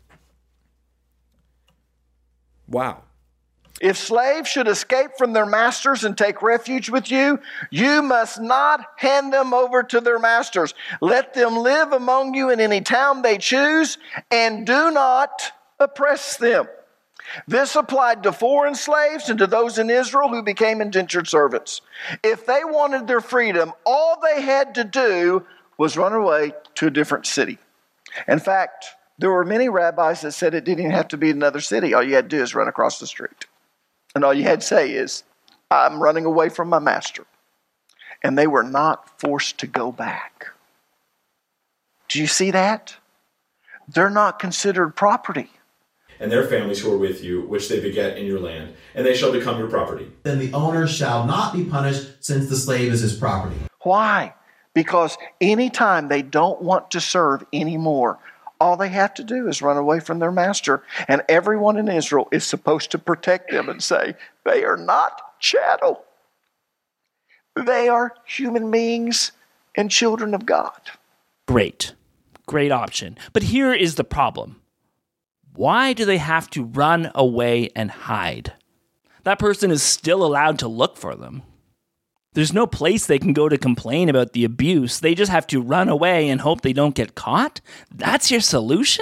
Wow. If slaves should escape from their masters and take refuge with you, you must not hand them over to their masters. Let them live among you in any town they choose, and do not oppress them. This applied to foreign slaves and to those in Israel who became indentured servants. If they wanted their freedom, all they had to do was run away to a different city. In fact, there were many rabbis that said it didn't even have to be another city. All you had to do is run across the street. And all you had to say is, I'm running away from my master. And they were not forced to go back. Do you see that? They're not considered property. And their families who are with you, which they beget in your land, and they shall become your property. Then the owner shall not be punished, since the slave is his property. Why? Because anytime they don't want to serve anymore, all they have to do is run away from their master. And everyone in Israel is supposed to protect them and say, they are not chattel. They are human beings and children of God. Great. Great option. But here is the problem. Why do they have to run away and hide? That person is still allowed to look for them. There's no place they can go to complain about the abuse. They just have to run away and hope they don't get caught? That's your solution?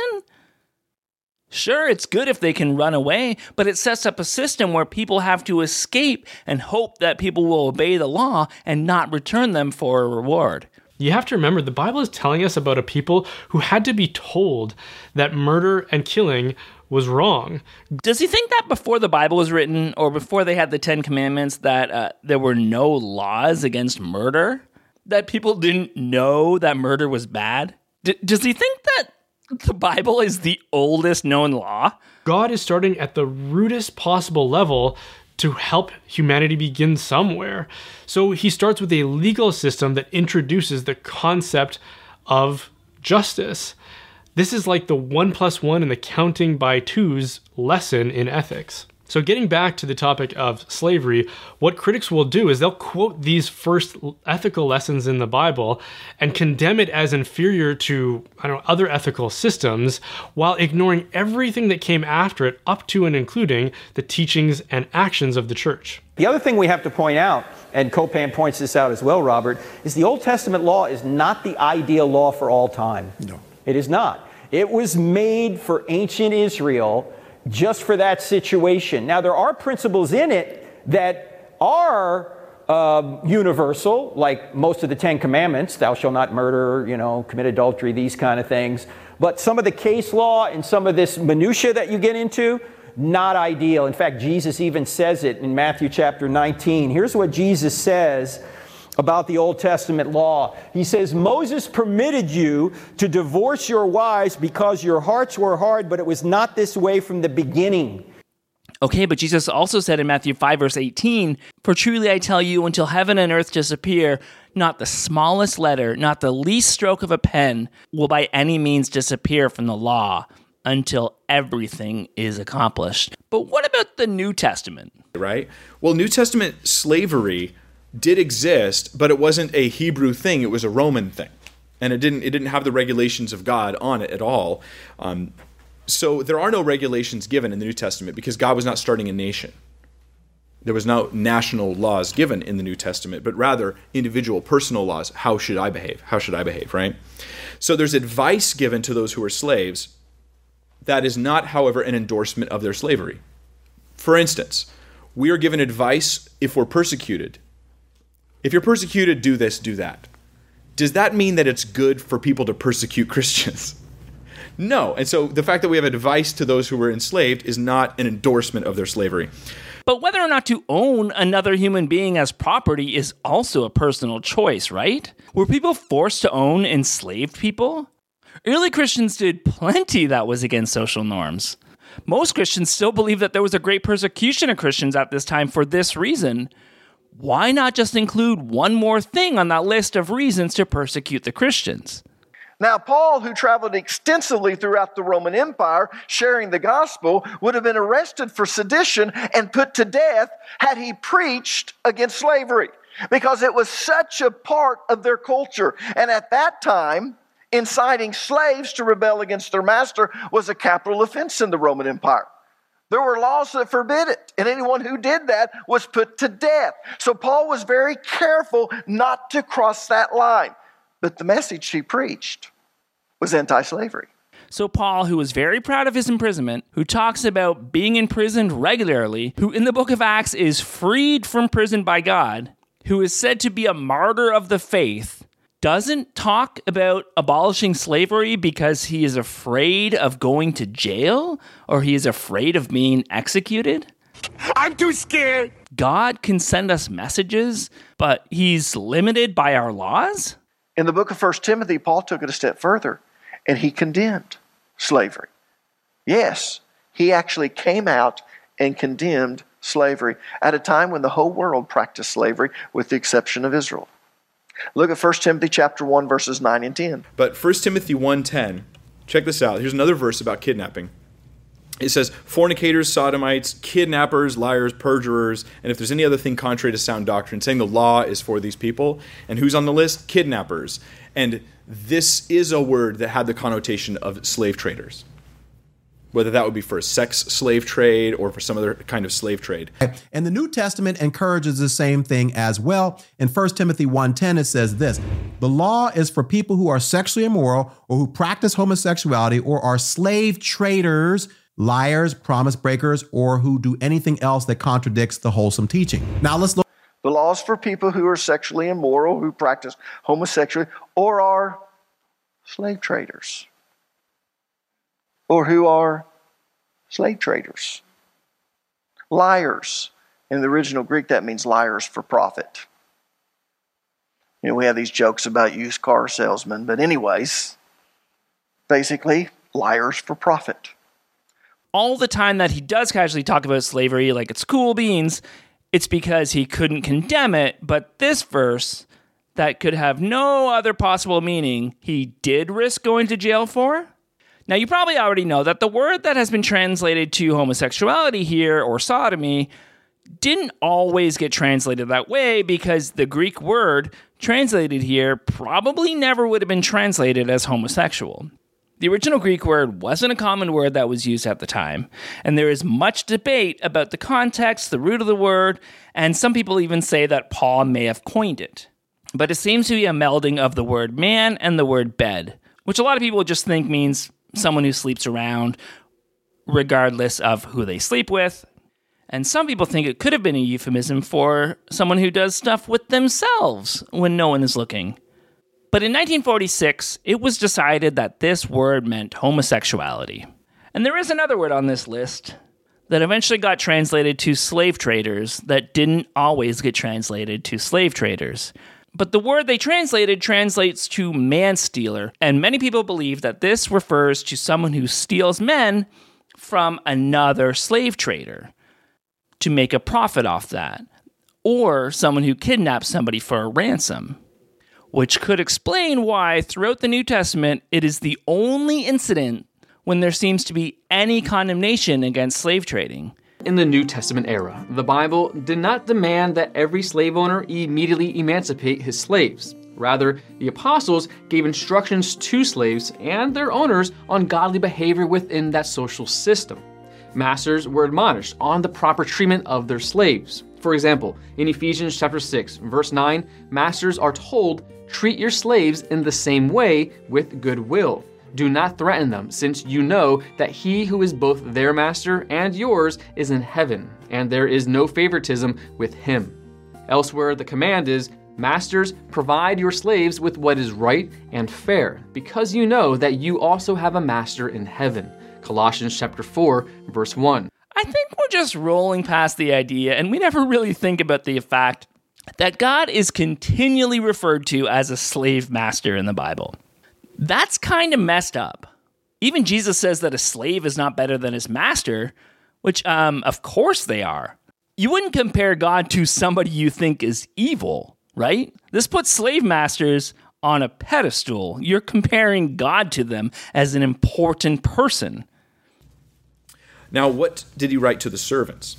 Sure, it's good if they can run away, but it sets up a system where people have to escape and hope that people will obey the law and not return them for a reward. You have to remember, the Bible is telling us about a people who had to be told that murder and killing was wrong. Does he think that before the Bible was written, or before they had the Ten Commandments, that uh, there were no laws against murder? That people didn't know that murder was bad? D- does he think that the Bible is the oldest known law? God is starting at the rudest possible level to help humanity begin somewhere. So he starts with a legal system that introduces the concept of justice. This is like the one plus one and the counting by twos lesson in ethics. So getting back to the topic of slavery, what critics will do is they'll quote these first ethical lessons in the Bible and condemn it as inferior to, I don't know, other ethical systems, while ignoring everything that came after it, up to and including the teachings and actions of the church. The other thing we have to point out, and Copan points this out as well, Robert, is the Old Testament law is not the ideal law for all time. No. It is not. It was made for ancient Israel just for that situation. Now, there are principles in it that are uh, universal, like most of the Ten Commandments, thou shalt not murder, you know, commit adultery, these kind of things. But some of the case law and some of this minutia that you get into, not ideal. In fact, Jesus even says it in Matthew chapter nineteen. Here's what Jesus says about the Old Testament law. He says, Moses permitted you to divorce your wives because your hearts were hard, but it was not this way from the beginning. Okay, but Jesus also said in Matthew five, verse eighteen, for truly I tell you, until heaven and earth disappear, not the smallest letter, not the least stroke of a pen will by any means disappear from the law until everything is accomplished. But what about the New Testament? Right? Well, New Testament slavery did exist, but it wasn't a Hebrew thing, it was a Roman thing. And it didn't it didn't have the regulations of God on it at all. Um, So there are no regulations given in the New Testament because God was not starting a nation. There was no national laws given in the New Testament, but rather individual, personal laws. How should I behave? How should I behave, right? So there's advice given to those who are slaves that is not, however, an endorsement of their slavery. For instance, we are given advice if we're persecuted. If you're persecuted, do this, do that. Does that mean that it's good for people to persecute Christians? No. And so the fact that we have advice to those who were enslaved is not an endorsement of their slavery. But whether or not to own another human being as property is also a personal choice, right? Were people forced to own enslaved people? Early Christians did plenty that was against social norms. Most Christians still believe that there was a great persecution of Christians at this time for this reason. Why not just include one more thing on that list of reasons to persecute the Christians? Now, Paul, who traveled extensively throughout the Roman Empire sharing the gospel, would have been arrested for sedition and put to death had he preached against slavery, because it was such a part of their culture. And at that time, inciting slaves to rebel against their master was a capital offense in the Roman Empire. There were laws that forbid it, and anyone who did that was put to death. So Paul was very careful not to cross that line. But the message he preached was anti-slavery. So Paul, who was very proud of his imprisonment, who talks about being imprisoned regularly, who in the book of Acts is freed from prison by God, who is said to be a martyr of the faith, doesn't talk about abolishing slavery because he is afraid of going to jail or he is afraid of being executed. I'm too scared. God can send us messages, but he's limited by our laws? In the book of First Timothy, Paul took it a step further, and he condemned slavery. Yes, he actually came out and condemned slavery at a time when the whole world practiced slavery, with the exception of Israel. Look at First Timothy chapter one, verses nine and ten. But First Timothy one ten, check this out. Here's another verse about kidnapping. It says, fornicators, sodomites, kidnappers, liars, perjurers, and if there's any other thing contrary to sound doctrine, saying the law is for these people. And who's on the list? Kidnappers. And this is a word that had the connotation of slave traders, whether that would be for a sex slave trade or for some other kind of slave trade. And the New Testament encourages the same thing as well. In First Timothy one ten, it says this: the law is for people who are sexually immoral or who practice homosexuality or are slave traders, liars, promise breakers, or who do anything else that contradicts the wholesome teaching. Now let's look. The law is for people who are sexually immoral, who practice homosexuality, or are slave traders, or who are slave traders. Liars. In the original Greek, that means liars for profit. You know, we have these jokes about used car salesmen, but anyways, basically, liars for profit. All the time that he does casually talk about slavery like it's cool beans, it's because he couldn't condemn it, but this verse, that could have no other possible meaning, he did risk going to jail for? Now, you probably already know that the word that has been translated to homosexuality here, or sodomy, didn't always get translated that way because the Greek word translated here probably never would have been translated as homosexual. The original Greek word wasn't a common word that was used at the time, and there is much debate about the context, the root of the word, and some people even say that Paul may have coined it. But it seems to be a melding of the word man and the word bed, which a lot of people just think means someone who sleeps around, regardless of who they sleep with. And some people think it could have been a euphemism for someone who does stuff with themselves when no one is looking. But in nineteen forty-six, it was decided that this word meant homosexuality. And there is another word on this list that eventually got translated to slave traders that didn't always get translated to slave traders. But the word they translated translates to man-stealer, and many people believe that this refers to someone who steals men from another slave trader to make a profit off that, or someone who kidnaps somebody for a ransom. Which could explain why, throughout the New Testament, it is the only incident when there seems to be any condemnation against slave trading. In the New Testament era, the Bible did not demand that every slave owner immediately emancipate his slaves. Rather, the apostles gave instructions to slaves and their owners on godly behavior within that social system. Masters were admonished on the proper treatment of their slaves. For example, in Ephesians chapter six, verse nine, masters are told, "Treat your slaves in the same way with goodwill. Do not threaten them, since you know that he who is both their master and yours is in heaven, and there is no favoritism with him." Elsewhere, the command is, "Masters, provide your slaves with what is right and fair, because you know that you also have a master in heaven." Colossians chapter four, verse one. I think we're just rolling past the idea, and we never really think about the fact that God is continually referred to as a slave master in the Bible. That's kind of messed up. Even Jesus says that a slave is not better than his master, which, um, of course they are. You wouldn't compare God to somebody you think is evil, right? This puts slave masters on a pedestal. You're comparing God to them as an important person. Now, what did he write to the servants?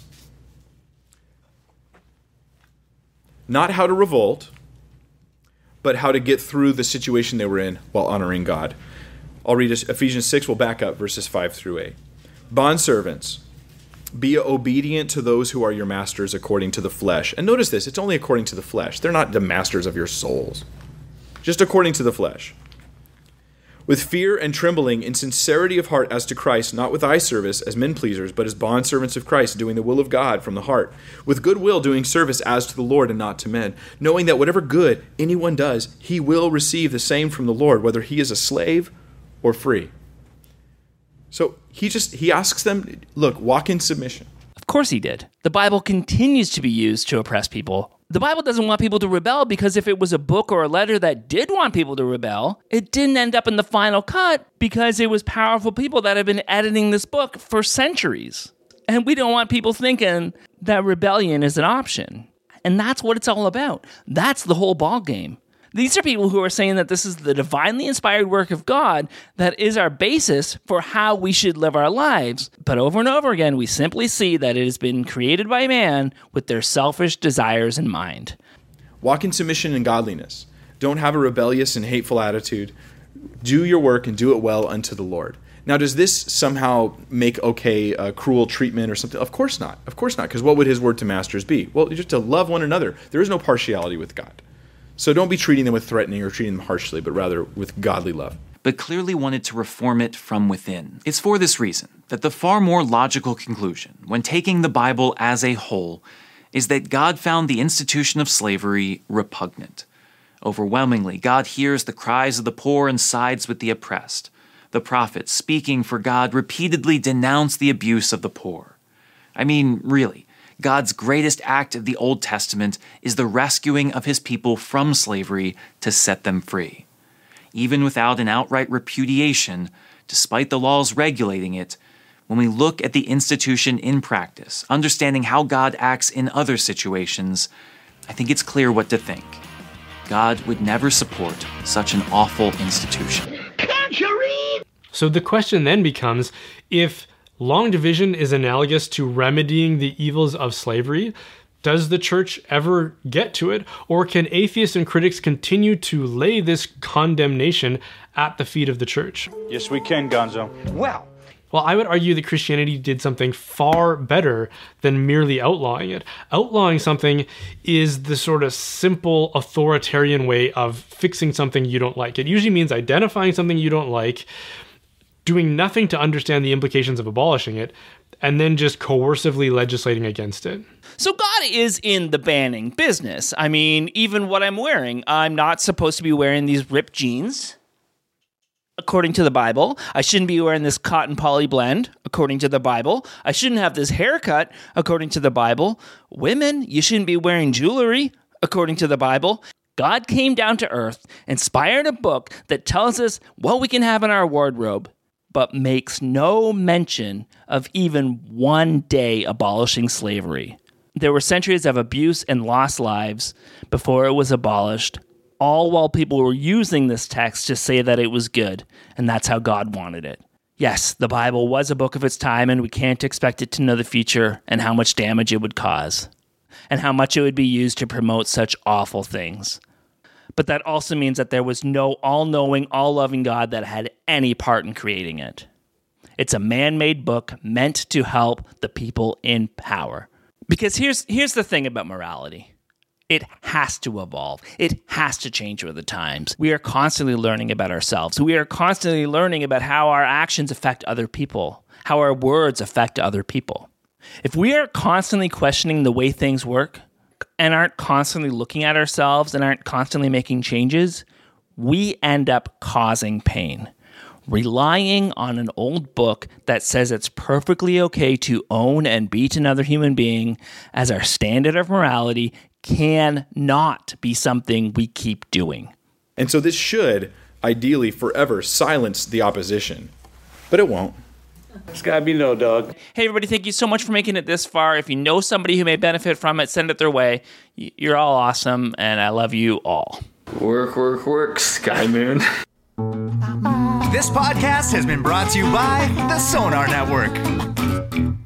Not how to revolt, but how to get through the situation they were in while honoring God. I'll read Ephesians six, we'll back up verses five through eight. Bondservants, be obedient to those who are your masters according to the flesh. And notice this, it's only according to the flesh. They're not the masters of your souls. Just according to the flesh. With fear and trembling, in sincerity of heart as to Christ, not with eye service as men pleasers, but as bondservants of Christ, doing the will of God from the heart, with good will doing service as to the Lord and not to men, knowing that whatever good anyone does, he will receive the same from the Lord, whether he is a slave or free. So he just, he asks them, look, walk in submission. Of course he did. The Bible continues to be used to oppress people. The Bible doesn't want people to rebel because if it was a book or a letter that did want people to rebel, it didn't end up in the final cut because it was powerful people that have been editing this book for centuries. And we don't want people thinking that rebellion is an option. And that's what it's all about. That's the whole ball game. These are people who are saying that this is the divinely inspired work of God that is our basis for how we should live our lives. But over and over again, we simply see that it has been created by man with their selfish desires in mind. Walk in submission and godliness. Don't have a rebellious and hateful attitude. Do your work and do it well unto the Lord. Now, does this somehow make okay uh, cruel treatment or something? Of course not. Of course not, because what would his word to masters be? Well, just to love one another. There is no partiality with God. So don't be treating them with threatening or treating them harshly, but rather with godly love. But clearly wanted to reform it from within. It's for this reason that the far more logical conclusion, when taking the Bible as a whole, is that God found the institution of slavery repugnant. Overwhelmingly, God hears the cries of the poor and sides with the oppressed. The prophets, speaking for God, repeatedly denounce the abuse of the poor. I mean, really. God's greatest act of the Old Testament is the rescuing of his people from slavery to set them free. Even without an outright repudiation, despite the laws regulating it, when we look at the institution in practice, understanding how God acts in other situations, I think it's clear what to think. God would never support such an awful institution. Can't you read? So the question then becomes, if long division is analogous to remedying the evils of slavery, does the church ever get to it? Or can atheists and critics continue to lay this condemnation at the feet of the church? Yes, we can, Gonzo. Well, Well, I would argue that Christianity did something far better than merely outlawing it. Outlawing something is the sort of simple authoritarian way of fixing something you don't like. It usually means identifying something you don't like, doing nothing to understand the implications of abolishing it, and then just coercively legislating against it. So God is in the banning business. I mean, even what I'm wearing, I'm not supposed to be wearing these ripped jeans, according to the Bible. I shouldn't be wearing this cotton poly blend, according to the Bible. I shouldn't have this haircut, according to the Bible. Women, you shouldn't be wearing jewelry, according to the Bible. God came down to earth, inspired a book that tells us what we can have in our wardrobe, but makes no mention of even one day abolishing slavery. There were centuries of abuse and lost lives before it was abolished, all while people were using this text to say that it was good, and that's how God wanted it. Yes, the Bible was a book of its time, and we can't expect it to know the future and how much damage it would cause, and how much it would be used to promote such awful things. But that also means that there was no all-knowing, all-loving God that had any part in creating it. It's a man-made book meant to help the people in power. Because here's here's the thing about morality. It has to evolve. It has to change with the times. We are constantly learning about ourselves. We are constantly learning about how our actions affect other people, how our words affect other people. If we are constantly questioning the way things work and aren't constantly looking at ourselves and aren't constantly making changes, we end up causing pain. Relying on an old book that says it's perfectly okay to own and beat another human being as our standard of morality cannot be something we keep doing. And so this should, ideally, forever silence the opposition. But it won't. It's gotta be no, dog. Hey, everybody, thank you so much for making it this far. If you know somebody who may benefit from it, send it their way. You're all awesome, and I love you all. Work, work, work, Sky Moon. This podcast has been brought to you by the Sonar Network.